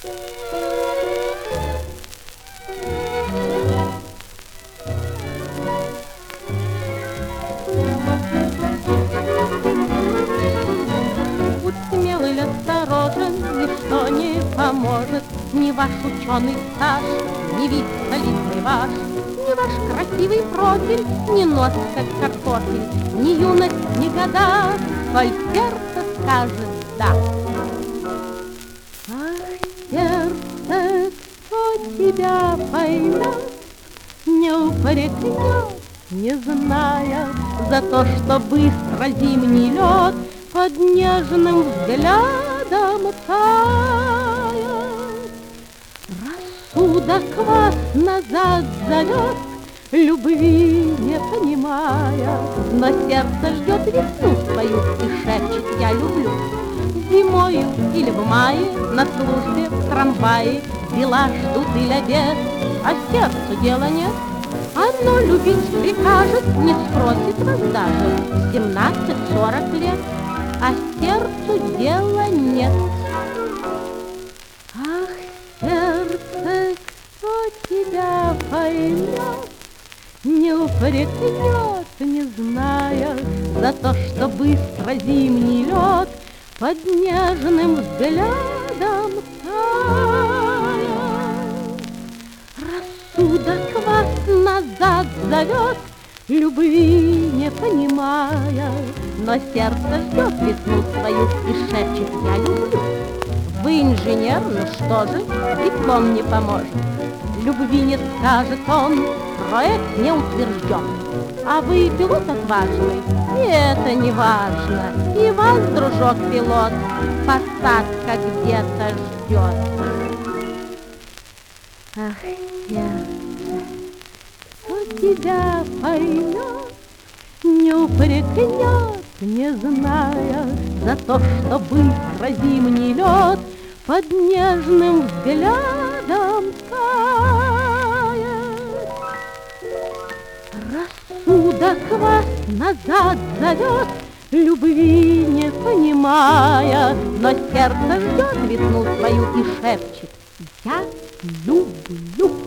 Будь смелый, осторожен, ничто не поможет. Ни ваш ученый стаж, ни вид солидный ваш, ни ваш красивый профиль, ни нос, как картофель, ни юность, ни года, коль сердце скажет «да». Ах, сердце, кто тебя поймет, не упрекнет, не зная за то, что быстро зимний лед под нежным взглядом тает. Рассудок вас назад зовет, любви не понимая, но сердце ждет весну свою и шепчет «я люблю». Зимою или в мае на службе в трамвае дела ждут или обед, а сердцу дела нет. Оно любить прикажет, не спросит вас даже в 17-40 лет, а сердцу дела нет. Ах, сердце, кто тебя поймет, не упрекнет, не зная за то, что быстро зимний лед под нежным взглядом тает. Рассудок вас назад зовет, любви не понимая, но сердце ждет весну свою и шепчет «я люблю». Вы инженер, ну что же, диплом не поможет. Любви не скажет он, проект не утвержден. А вы пилот отважный, и это не важно. И вас, дружок-пилот, посадка где-то ждет. Ах, сердце, кто тебя поймет, не упрекнет, не зная за то, что быстро зимний лед под нежным взглядом тает. Рассудок вас назад зовет, любви не понимая, но сердце ждет весну свою и шепчет «я люблю».